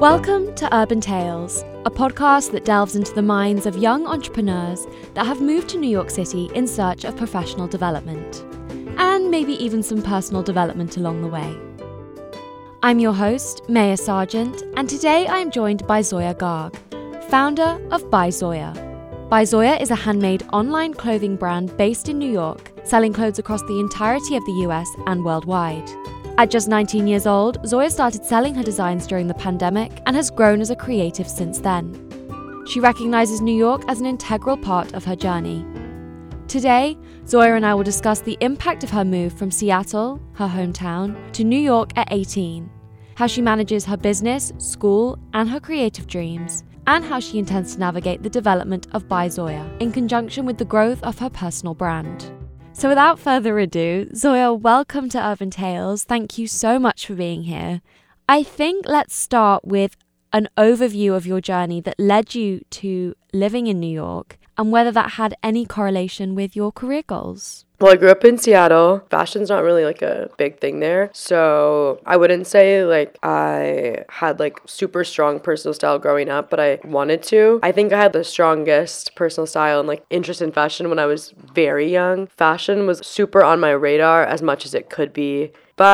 Welcome to Urban Tales, a podcast that delves into the minds of young entrepreneurs that have moved to New York City in search of professional development, and maybe even some personal development along the way. I'm your host, Maya Sargent, and today I am joined by Zoya Garg, founder of By Zoya. By Zoya is a handmade online clothing brand based in New York, selling clothes across the entirety of the US and worldwide. At just 19 years old, Zoya started selling her designs during the pandemic and has grown as a creative since then. She recognizes New York as an integral part of her journey. Today, Zoya and I will discuss the impact of her move from Seattle, her hometown, to New York at 18, how she manages her business, school, and her creative dreams, and how she intends to navigate the development of By Zoya in conjunction with the growth of her personal brand. So without further ado, Zoya, welcome to Urban Tales. Thank you so much for being here. I think let's start with an overview of your journey that led you to living in New York and whether that had any correlation with your career goals. Well, I grew up in Seattle. Fashion's not really like a big thing there. So I wouldn't say like I had like super strong personal style growing up, but I wanted to. I think I had the strongest personal style and like interest in fashion when I was very young. Fashion was super on my radar as much as it could be.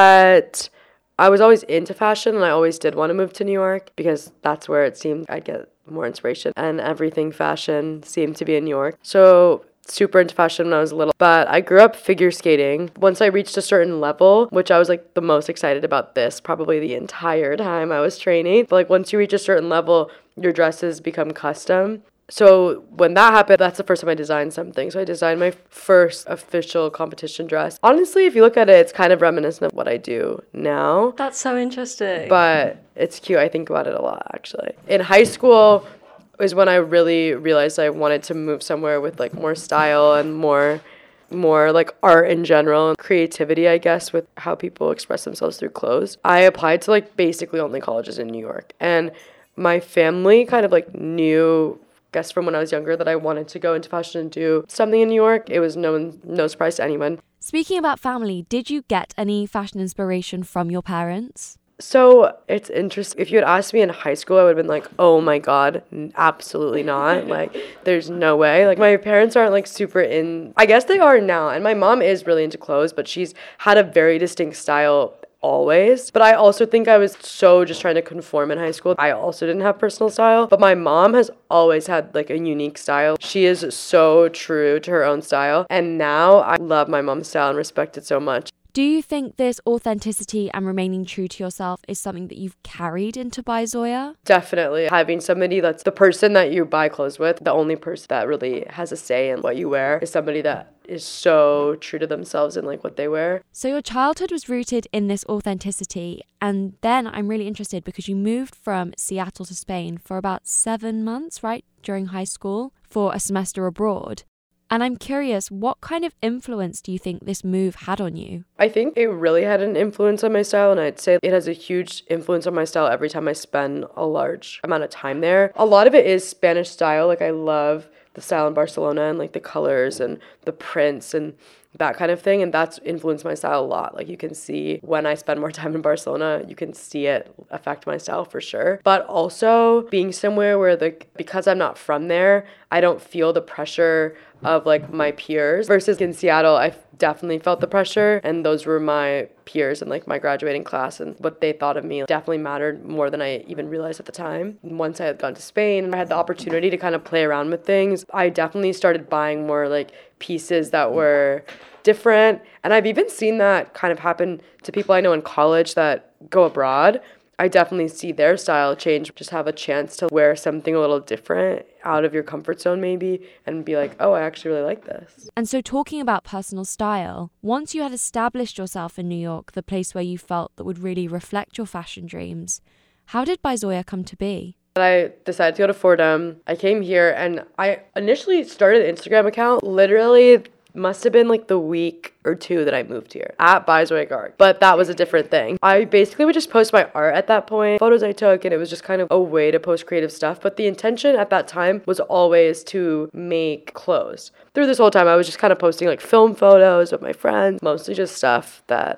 But I was always into fashion and I always did want to move to New York because that's where it seemed I'd get more inspiration, and everything fashion seemed to be in New York. So super into fashion when I was little, but I grew up figure skating. Once I reached a certain level, which I was like the most excited about this probably the entire time I was training, but like once you reach a certain level, your dresses become custom. So when that happened, that's the first time I designed something. So I designed my first official competition dress. Honestly, if you look at it, it's kind of reminiscent of what I do now. That's so interesting. But it's cute. I think about it a lot, actually. In high school is when I really realized I wanted to move somewhere with like more style and more like art in general and creativity, I guess, with how people express themselves through clothes. I applied to like basically only colleges in New York. And my family kind of like knew, I guess from when I was younger, that I wanted to go into fashion and do something in New York. It was no surprise to anyone. Speaking about family, did you get any fashion inspiration from your parents? So it's interesting. If you had asked me in high school, I would have been like, oh my God, absolutely not. Like, there's no way. Like, my parents aren't like super in, I guess they are now. And my mom is really into clothes, but she's had a very distinct style always. But I also think I was so just trying to conform in high school. I also didn't have personal style, but my mom has always had like a unique style. She is so true to her own style. And now I love my mom's style and respect it so much. Do you think this authenticity and remaining true to yourself is something that you've carried into By Zoya? Definitely. Having somebody that's the person that you buy clothes with, the only person that really has a say in what you wear, is somebody that is so true to themselves and like what they wear. So your childhood was rooted in this authenticity, and then I'm really interested because you moved from Seattle to Spain for about 7 months, right, during high school for a semester abroad. And I'm curious, what kind of influence do you think this move had on you? I think it really had an influence on my style, and I'd say it has a huge influence on my style every time I spend a large amount of time there. A lot of it is Spanish style. Like, I love the style in Barcelona and like the colors and the prints and that kind of thing, and that's influenced my style a lot. Like, you can see when I spend more time in Barcelona, you can see it affect my style for sure. But also being somewhere where because I'm not from there, I don't feel the pressure of like my peers, versus in Seattle, I definitely felt the pressure, and those were my peers and like my graduating class, and what they thought of me definitely mattered more than I even realized at the time. Once I had gone to Spain and I had the opportunity to kind of play around with things, I definitely started buying more like pieces that were different. And I've even seen that kind of happen to people I know in college that go abroad. I definitely see their style change, just have a chance to wear something a little different out of your comfort zone maybe and be like, oh, I actually really like this. And so talking about personal style, once you had established yourself in New York, the place where you felt that would really reflect your fashion dreams, how did By Zoya come to be? I decided to go to Fordham. I came here and I initially started an Instagram account literally must have been like the week or two that I moved here at By Zoya Garg. But that was a different thing. I basically would just post my art at that point, photos I took, and it was just kind of a way to post creative stuff. But the intention at that time was always to make clothes. Through this whole time, I was just kind of posting like film photos with my friends, mostly just stuff that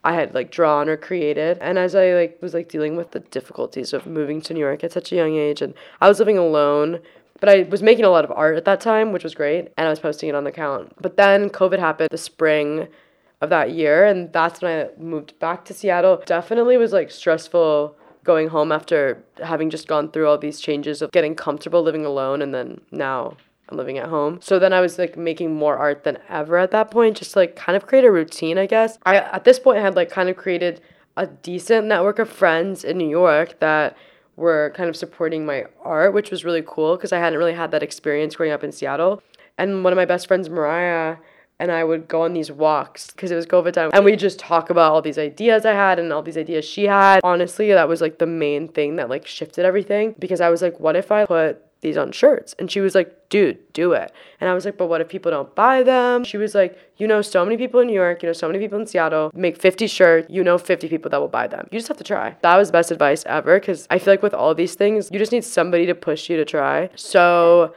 I had like drawn or created. And as I like was like dealing with the difficulties of moving to New York at such a young age, and I was living alone, but I was making a lot of art at that time, which was great, and I was posting it on the account. But then COVID happened the spring of that year, and that's when I moved back to Seattle. Definitely was like stressful going home after having just gone through all these changes of getting comfortable living alone, and then now I'm living at home. So then I was like making more art than ever at that point, just like kind of create a routine, I guess. I at this point had like kind of created a decent network of friends in New York that were kind of supporting my art, which was really cool because I hadn't really had that experience growing up in Seattle. And one of my best friends, Mariah, and I would go on these walks because it was COVID time, and we'd just talk about all these ideas I had and all these ideas she had. Honestly, that was like the main thing that like shifted everything, because I was like, what if I put these on shirts? And she was like, dude, do it. And I was like, but what if people don't buy them? She was like, you know so many people in New York, you know so many people in Seattle, make 50 shirts, you know 50 people that will buy them. You just have to try. That was the best advice ever, because I feel like with all these things, you just need somebody to push you to try. So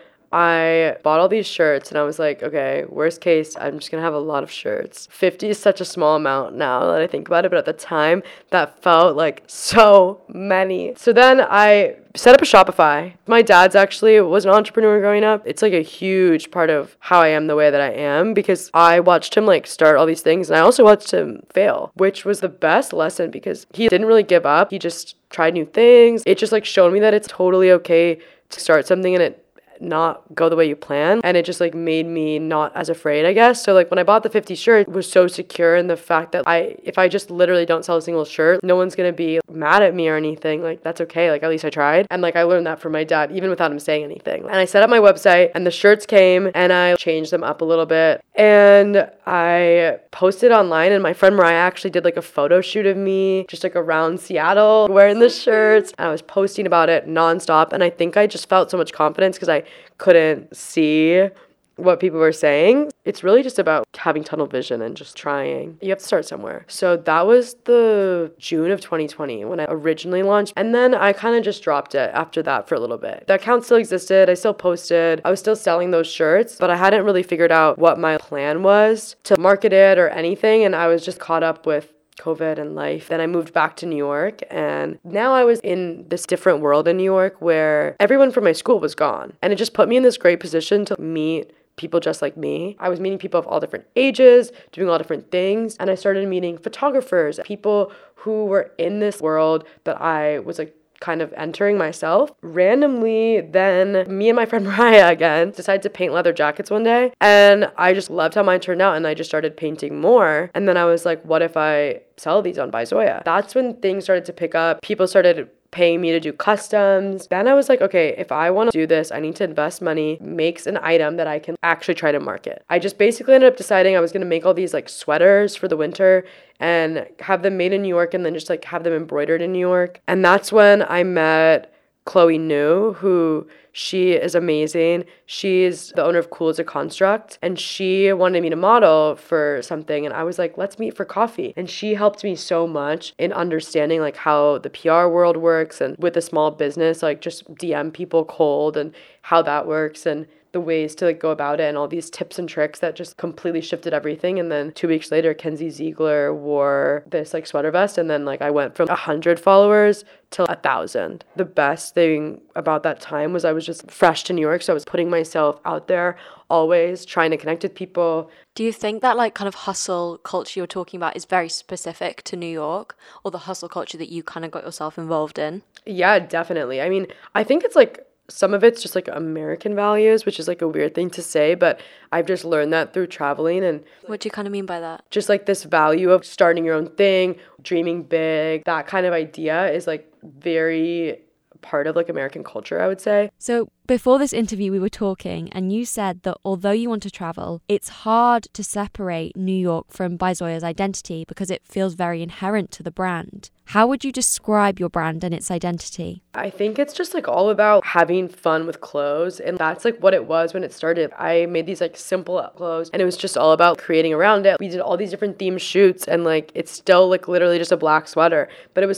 I bought all these shirts and I was like, okay, worst case, I'm just gonna have a lot of shirts. 50 is such a small amount now that I think about it, but at the time that felt like so many. So then I set up a Shopify. My dad's actually was an entrepreneur growing up. It's like a huge part of how I am the way that I am, because I watched him like start all these things, and I also watched him fail, which was the best lesson because he didn't really give up. He just tried new things. It just like showed me that it's totally okay to start something and it not go the way you plan, and it just like made me not as afraid, I guess. So like when I bought the 50 shirt, it was so secure in the fact that if I just literally don't sell a single shirt, no one's gonna be mad at me or anything. Like that's okay, like at least I tried. And like I learned that from my dad even without him saying anything. And I set up my website and the shirts came and I changed them up a little bit and I posted online, and my friend Mariah actually did like a photo shoot of me just like around Seattle wearing the shirts, and I was posting about it nonstop. And I think I just felt so much confidence because I couldn't see what people were saying. It's really just about having tunnel vision and just trying. You have to start somewhere. So that was the June of 2020 when I originally launched. And then I kind of just dropped it after that for a little bit. The account still existed. I still posted. I was still selling those shirts, but I hadn't really figured out what my plan was to market it or anything. And I was just caught up with COVID and life. Then I moved back to New York, and now I was in this different world in New York where everyone from my school was gone. And it just put me in this great position to meet people just like me. I was meeting people of all different ages, doing all different things, and I started meeting photographers, people who were in this world that I was like kind of entering myself. Randomly, then me and my friend Mariah again decided to paint leather jackets one day, and I just loved how mine turned out, and I just started painting more. And then I was like, what if I sell these on By Zoya? That's when things started to pick up. People started paying me to do customs. Then I was like, okay, if I want to do this, I need to invest money, makes an item that I can actually try to market. I just basically ended up deciding I was going to make all these like sweaters for the winter and have them made in New York, and then just like have them embroidered in New York. And that's when I met Chloe New, who she is amazing. She's the owner of Cool as a Construct, and she wanted me to model for something, and I was like, let's meet for coffee. And she helped me so much in understanding like how the PR world works, and with a small business, like just DM people cold and how that works, and the ways to like go about it, and all these tips and tricks that just completely shifted everything. And then 2 weeks later, Kenzie Ziegler wore this like sweater vest, and then like I went from 100 followers to 1,000. The best thing about that time was I was just fresh to New York, so I was putting myself out there, always trying to connect with people. Do you think that like kind of hustle culture you're talking about is very specific to New York, or the hustle culture that you kind of got yourself involved in? Yeah, definitely. I mean, I think it's like some of it's just like American values, which is like a weird thing to say, but I've just learned that through traveling. And what do you kind of mean by that? Just like this value of starting your own thing, dreaming big, that kind of idea is like very part of like American culture, I would say. So before this interview, we were talking, and you said that although you want to travel, it's hard to separate New York from By Zoya's identity because it feels very inherent to the brand. How would you describe your brand and its identity? I think it's just like all about having fun with clothes, and that's like what it was when it started. I made these like simple clothes, and it was just all about creating around it. We did all these different theme shoots, and like it's still like literally just a black sweater, but it was fun.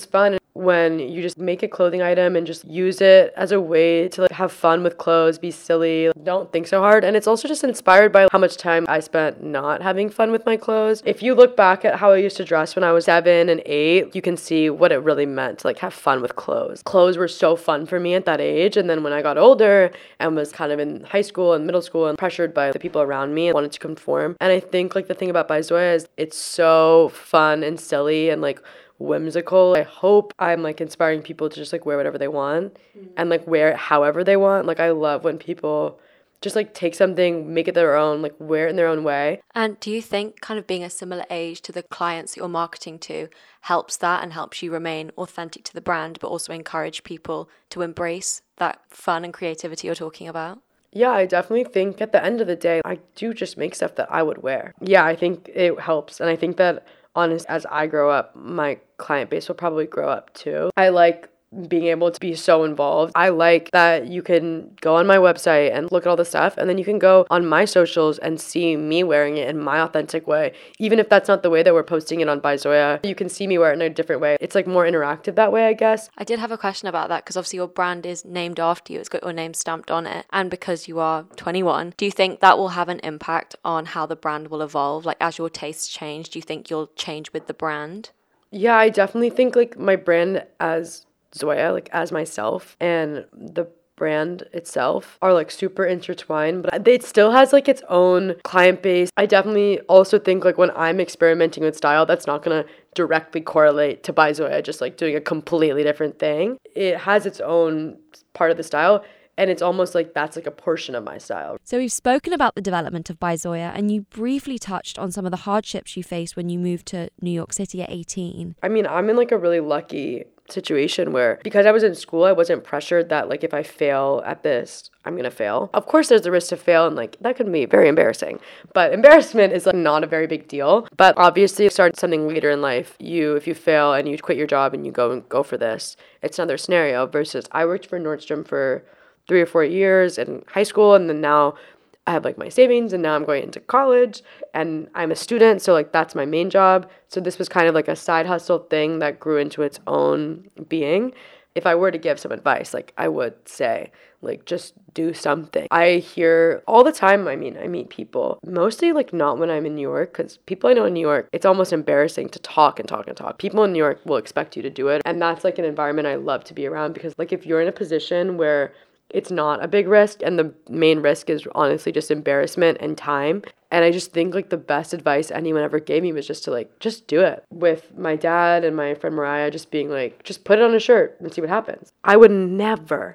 when you just make a clothing item and just use it as a way to like have fun with clothes, be silly, don't think so hard. And it's also just inspired by how much time I spent not having fun with my clothes. If you look back at how I used to dress when I was 7 and 8, you can see what it really meant to like have fun with clothes. Clothes were so fun for me at that age. And then when I got older and was kind of in high school and middle school and pressured by the people around me and wanted to conform. And I think like the thing about By Zoya is it's so fun and silly and like whimsical. I hope I'm like inspiring people to just like wear whatever they want and like wear it however they want. Like I love when people just like take something, make it their own, like wear it in their own way. And do you think kind of being a similar age to the clients that you're marketing to helps that and helps you remain authentic to the brand, but also encourage people to embrace that fun and creativity you're talking about? Yeah, I definitely think at the end of the day, I do just make stuff that I would wear. Yeah, I think it helps. And I think that honest, as I grow up, my client base will probably grow up too. I like being able to be so involved. I like that you can go on my website and look at all the stuff, and then you can go on my socials and see me wearing it in my authentic way. Even if that's not the way that we're posting it on By Zoya, you can see me wear it in a different way. It's like more interactive that way, I guess. I did have a question about that because obviously your brand is named after you. It's got your name stamped on it. And because you are 21, do you think that will have an impact on how the brand will evolve? Like as your tastes change, do you think you'll change with the brand? Yeah, I definitely think like my brand as Zoya, like as myself, and the brand itself are like super intertwined, but it still has like its own client base. I definitely also think like when I'm experimenting with style, that's not gonna directly correlate to By Zoya just like doing a completely different thing. It has its own part of the style, and it's almost like that's like a portion of my style. So we've spoken about the development of By Zoya, and you briefly touched on some of the hardships you faced when you moved to New York City at 18. I mean, I'm in like a really lucky situation where because I was in school, I wasn't pressured that like if I fail at this, I'm gonna fail. Of course there's the risk to fail, and like that could be very embarrassing, but embarrassment is like not a very big deal. But obviously start something later in life, if you fail and you quit your job and you go for this, it's another scenario. Versus I worked for Nordstrom for 3 or 4 years in high school, and then now I have like my savings, and now I'm going into college and I'm a student, so like that's my main job. So this was kind of like a side hustle thing that grew into its own being. If I were to give some advice, like I would say, like just do something. I hear all the time, I meet people, mostly like not when I'm in New York, because people I know in New York, it's almost embarrassing to talk and talk and talk. People in New York will expect you to do it. And that's like an environment I love to be around, because like if you're in a position where it's not a big risk, and the main risk is honestly just embarrassment and time. And I just think like the best advice anyone ever gave me was just to like, just do it. With my dad and my friend Mariah just being like, just put it on a shirt and see what happens. I would never,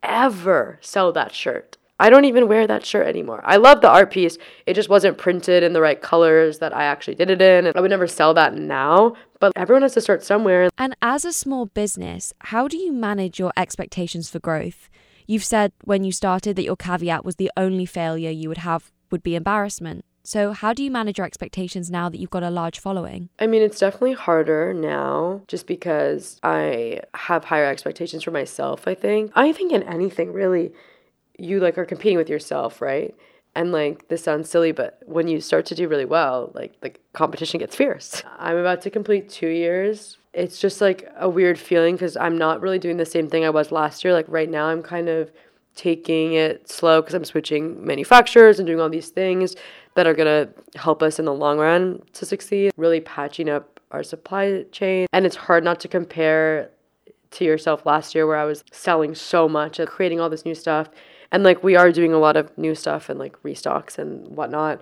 ever sell that shirt. I don't even wear that shirt anymore. I love the art piece. It just wasn't printed in the right colors that I actually did it in. And I would never sell that now, but everyone has to start somewhere. And as a small business, how do you manage your expectations for growth? You've said when you started that your caveat was the only failure you would have would be embarrassment. So how do you manage your expectations now that you've got a large following? I mean, it's definitely harder now just because I have higher expectations for myself, I think. I think in anything, really, you like are competing with yourself, right? And like, this sounds silly, but when you start to do really well, like the competition gets fierce. I'm about to complete 2 years. It's just like a weird feeling because I'm not really doing the same thing I was last year. Like right now I'm kind of taking it slow because I'm switching manufacturers and doing all these things that are going to help us in the long run to succeed. Really patching up our supply chain. And it's hard not to compare to yourself last year where I was selling so much and creating all this new stuff. And like we are doing a lot of new stuff and like restocks and whatnot.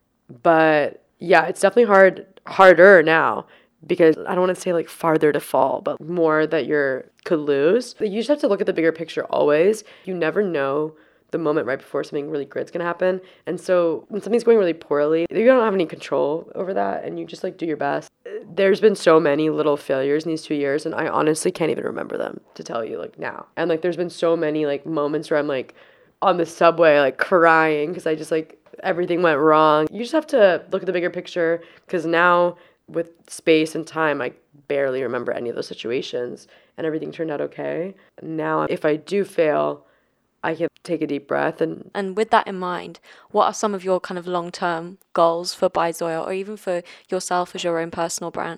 But yeah, it's definitely harder now. Because I don't want to say like farther to fall, but more that could lose. You just have to look at the bigger picture always. You never know the moment right before something really great's going to happen. And so when something's going really poorly, you don't have any control over that, and you just like do your best. There's been so many little failures in these 2 years, and I honestly can't even remember them to tell you like now. And like there's been so many like moments where I'm like on the subway like crying because I just like everything went wrong. You just have to look at the bigger picture, because now with space and time, I barely remember any of those situations, and everything turned out okay. Now, if I do fail, I can take a deep breath. And with that in mind, what are some of your kind of long-term goals for By Zoya, or even for yourself as your own personal brand?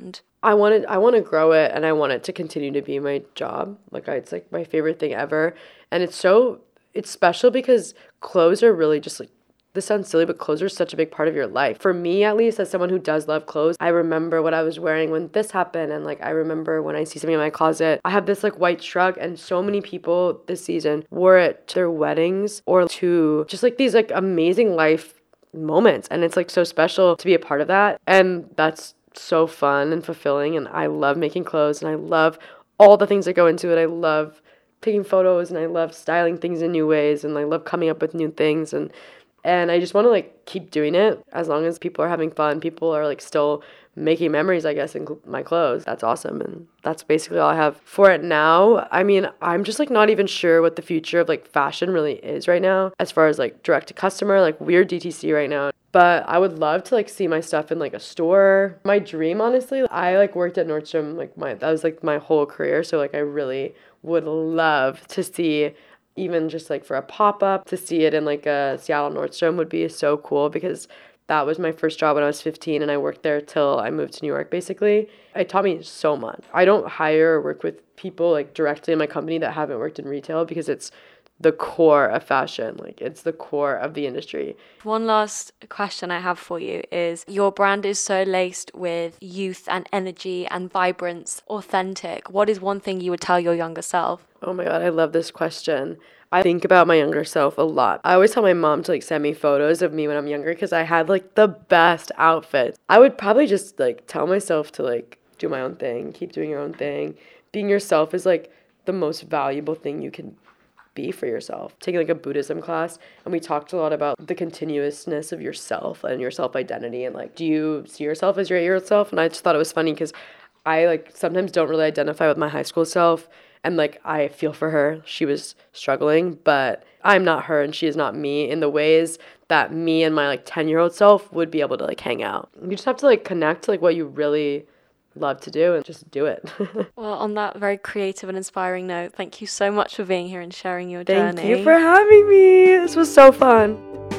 I want to grow it, and I want it to continue to be my job. Like it's like my favorite thing ever. And it's special because clothes are really just like, this sounds silly, but clothes are such a big part of your life. For me, at least, as someone who does love clothes, I remember what I was wearing when this happened. And like, I remember when I see something in my closet, I have this like white shrug, and so many people this season wore it to their weddings or to just like these like amazing life moments. And it's like so special to be a part of that. And that's so fun and fulfilling. And I love making clothes, and I love all the things that go into it. I love taking photos, and I love styling things in new ways, and I love coming up with new things. And I just want to like keep doing it as long as people are having fun. People are like still making memories, I guess, in my clothes. That's awesome. And that's basically all I have for it now. I mean, I'm just like not even sure what the future of like fashion really is right now, as far as like direct to customer, like weird DTC right now. But I would love to like see my stuff in like a store. My dream, honestly, I like worked at Nordstrom, like that was like my whole career. So like I really would love to see, even just like for a pop-up, to see it in like a Seattle Nordstrom would be so cool, because that was my first job when I was 15, and I worked there till I moved to New York, basically. It taught me so much. I don't hire or work with people like directly in my company that haven't worked in retail, because it's the core of fashion. Like it's the core of the industry. One last question I have for you is, your brand is so laced with youth and energy and vibrance, authentic. What is one thing you would tell your younger self? Oh my God, I love this question. I think about my younger self a lot. I always tell my mom to like send me photos of me when I'm younger, because I had like the best outfits. I would probably just like tell myself to like do my own thing, keep doing your own thing. Being yourself is like the most valuable thing you can be for yourself. Taking like a Buddhism class, and we talked a lot about the continuousness of yourself and your self-identity, and like, do you see yourself as your 8-year-old self? And I just thought it was funny because I like sometimes don't really identify with my high school self, and like I feel for her. She was struggling, but I'm not her and she is not me in the ways that me and my like 10-year-old self would be able to like hang out. You just have to like connect to like what you really love to do and just do it. Well, on that very creative and inspiring note, thank you so much for being here and sharing your journey. Thank you for having me. This was so fun.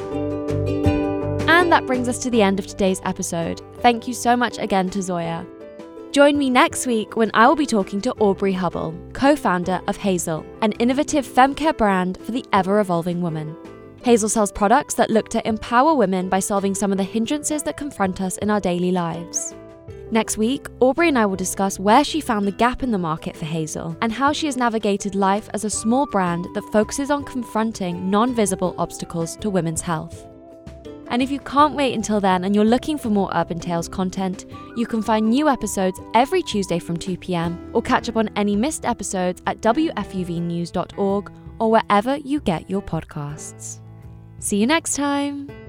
And that brings us to the end of today's episode. Thank you so much again to Zoya. Join me next week when I will be talking to Aubrey Hubble, co-founder of Hazel, an innovative femcare brand for the ever-evolving woman. Hazel sells products that look to empower women by solving some of the hindrances that confront us in our daily lives. Next week, Aubrey and I will discuss where she found the gap in the market for Hazel and how she has navigated life as a small brand that focuses on confronting non-visible obstacles to women's health. And if you can't wait until then and you're looking for more Urban Tales content, you can find new episodes every Tuesday from 2 p.m. or catch up on any missed episodes at wfuvnews.org or wherever you get your podcasts. See you next time!